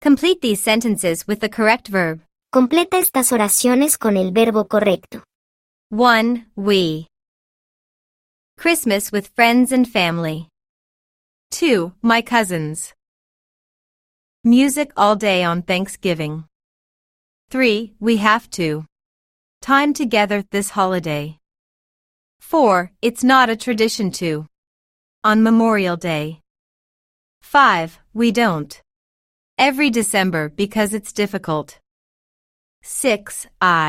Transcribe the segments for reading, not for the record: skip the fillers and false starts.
Complete these sentences with the correct verb. Completa estas oraciones con el verbo correcto. 1. We. Christmas with friends and family. 2. My cousins. Music all day on Thanksgiving. 3. We have to. Time together this holiday. 4. It's not a tradition to. On Memorial Day. 5. We don't. Every December because it's difficult. 6.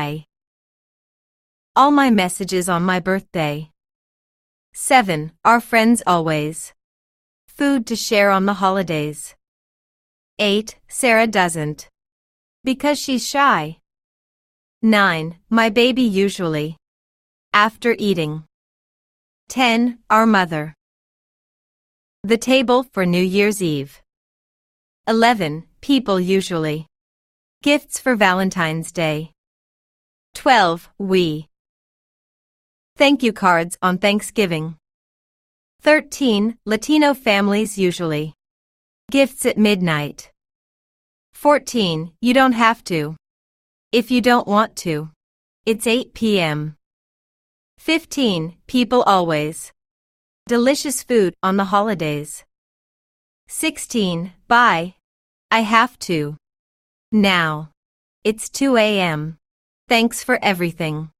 All my messages on my birthday. 7. Our friends always. Food to share on the holidays. 8. Sarah doesn't. Because she's shy. 9. My baby usually. After eating. 10. Our mother. The table for New Year's Eve. 11. People usually. Gifts for Valentine's Day. 12. We. Thank you cards on Thanksgiving. 13. Latino families usually. Gifts at midnight. 14. You don't have to. If you don't want to. It's 8 p.m. 15. People always. Delicious food on the holidays. 16. Bye. I have to. Now. It's 2 a.m. Thanks for everything.